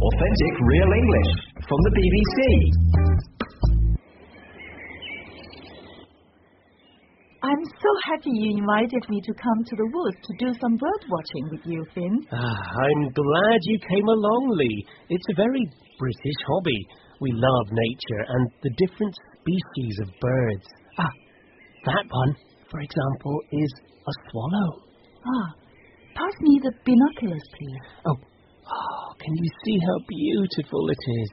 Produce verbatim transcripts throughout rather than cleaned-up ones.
Authentic Real English from the B B C. I'm so happy you invited me to come to the woods to do some bird watching with you, Finn. Ah, I'm glad you came along, Lee. It's a very British hobby. We love nature and the different species of birds. Ah, that one, for example, is a swallow. Ah, pass me the binoculars, please. Oh, oh, can you see how beautiful it is?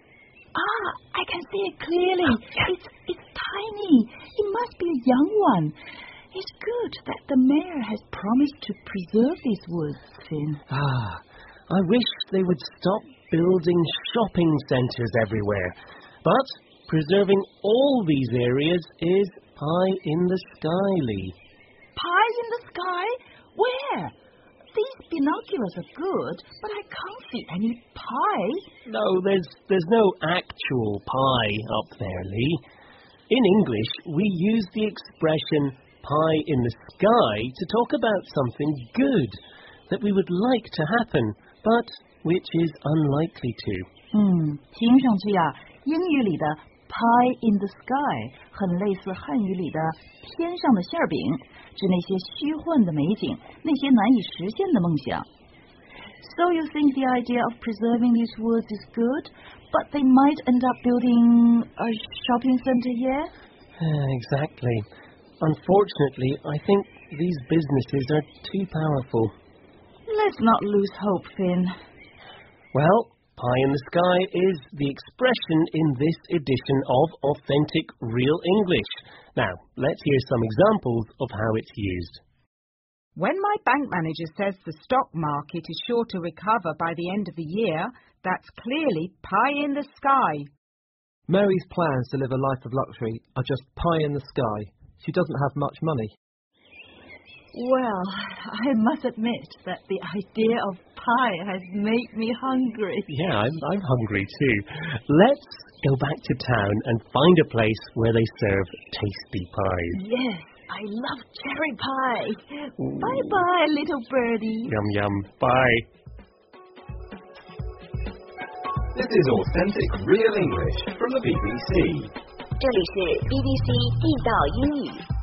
Ah, I can see it clearly. It's it's tiny. It must be a young one. It's good that the mayor has promised to preserve these woods, Finn. Ah, I wish they would stop building shopping centres everywhere. But preserving all these areas is pie in the sky, Lee. Pie in the sky? Where? These binoculars are good, but I can't see any pie. No, there's there's no actual pie up there, Lee. In English, we use the expression pie in the sky to talk about something good that we would like to happen, but which is unlikely to. 嗯，听上去呀，英语里的 pie in the sky 很类似汉语里的天上的馅饼，指那些虚幻的美景，那些难以实现的梦想。So you think the idea of preserving these woods is good, but they might end up building a shopping center here? Exactly. Unfortunately, I think these businesses are too powerful. Let's not lose hope, Finn. Well, pie in the sky is the expression in this edition of Authentic Real English. Now, let's hear some examples of how it's used. When my bank manager says the stock market is sure to recover by the end of the year, that's clearly pie in the sky. Mary's plans to live a life of luxury are just pie in the sky. She doesn't have much money. Well, I must admit that the idea of pie has made me hungry. Yeah, I'm, I'm hungry too. Let's go back to town and find a place where they serve tasty pies. Yes, I love cherry pie. Bye-bye, little birdie. Yum, yum. Bye. This is Authentic Real English from the B B C. 这里是 B B C 地道英语。